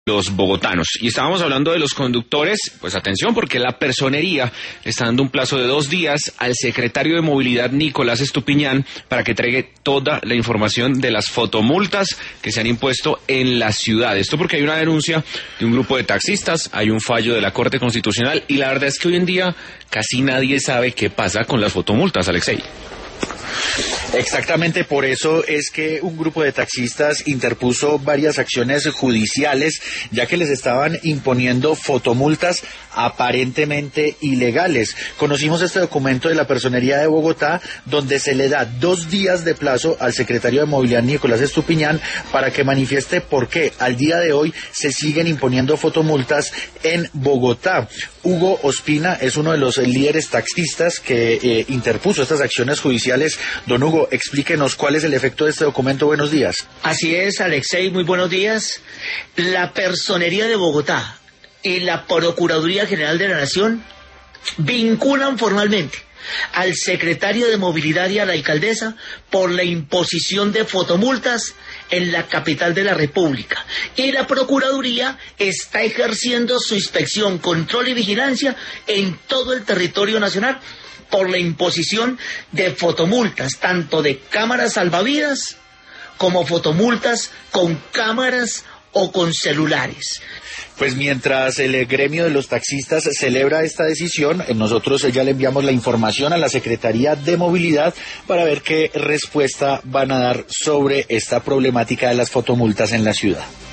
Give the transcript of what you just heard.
Los bogotanos. Y estábamos hablando de los conductores, pues atención porque la Personería está dando un plazo de 2 días al secretario de Movilidad Nicolás Estupiñán para que entregue toda la información de las fotomultas que se han impuesto en la ciudad. Esto porque hay una denuncia de un grupo de taxistas, hay un fallo de la Corte Constitucional y la verdad es que hoy en día casi nadie sabe qué pasa con las fotomultas, Alexei. Exactamente, por eso es que un grupo de taxistas interpuso varias acciones judiciales, ya que les estaban imponiendo fotomultas aparentemente ilegales. Conocimos este documento de la Personería de Bogotá, donde se le da 2 días de plazo al secretario de Movilidad Nicolás Estupiñán para que manifieste por qué al día de hoy se siguen imponiendo fotomultas en Bogotá. Hugo Ospina es uno de los líderes taxistas que interpuso estas acciones judiciales. Don Hugo, explíquenos cuál es el efecto de este documento. Buenos días. Así es, Alexei, muy buenos días. La Personería de Bogotá y la Procuraduría General de la Nación vinculan formalmente al secretario de Movilidad y a la alcaldesa por la imposición de fotomultas en la capital de la República. Y la Procuraduría está ejerciendo su inspección, control y vigilancia en todo el territorio nacional por la imposición de fotomultas, tanto de cámaras salvavidas como fotomultas con cámaras o con celulares. Pues mientras el gremio de los taxistas celebra esta decisión, nosotros ya le enviamos la información a la Secretaría de Movilidad para ver qué respuesta van a dar sobre esta problemática de las fotomultas en la ciudad.